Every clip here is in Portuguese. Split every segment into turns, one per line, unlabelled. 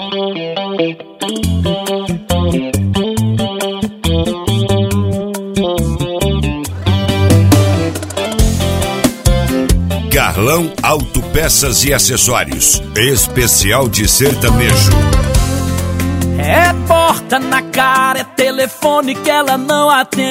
Carlão Autopeças e Acessórios, especial de sertanejo.
É porta na cara, é telefone que ela não atende.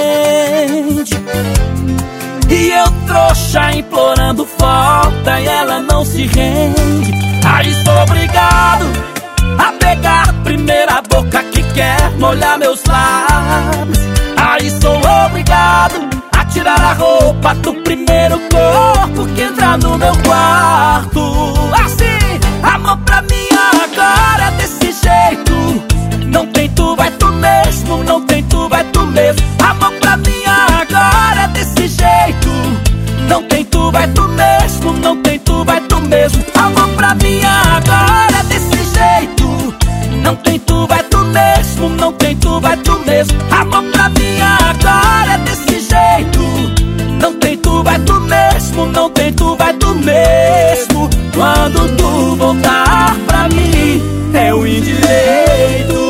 E eu trouxa implorando falta e ela não se rende. Aí sou obrigado a pegar a primeira boca que quer molhar meus lábios. Aí sou obrigado a tirar a roupa do primeiro corpo que entra no meu quarto. Assim, amor pra mim agora desse jeito. Não tem tu, vai tu mesmo. Não tem tu, vai tu mesmo. Amor pra mim agora desse jeito. Não tem tu, vai tu mesmo. Não tem tu, vai tu mesmo. Amor pra mim agora desse jeito. Não tem tu, vai tu mesmo. Não tem tu, vai tu mesmo. Amor pra mim agora desse jeito. Não tem tu, vai tu mesmo. Não tem tu, vai tu mesmo. Quando tu voltar pra mim é o indireito.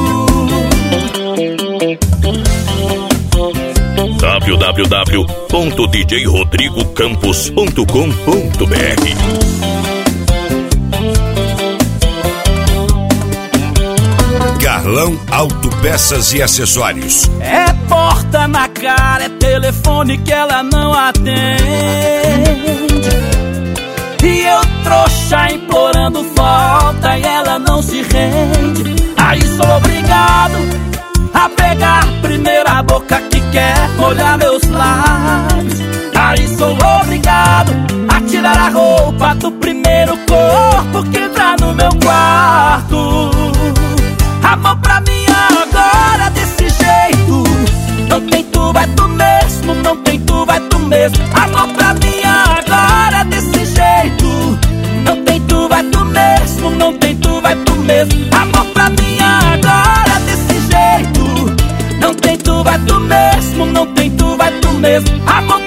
www.djrodrigocampos.com.br
Carlão Autopeças e Acessórios.
É porta na cara, é telefone que ela não atende. E eu trouxa implorando falta e ela não se rende. Aí sou obrigado a pegar a primeira boca que quer molhar meus lábios. Aí sou obrigado a tirar a roupa do primeiro corpo que entra no meu quarto. Amor pra mim agora desse jeito. Não tem tu, vai tu mesmo. Não tem tu, vai tu mesmo. Amor pra mim agora desse jeito. Não tem tu, vai tu mesmo. Não tem tu, vai tu mesmo. Amor pra mim agora desse jeito. Não tem tu, vai tu mesmo. Não tem tu, vai tu mesmo. Amor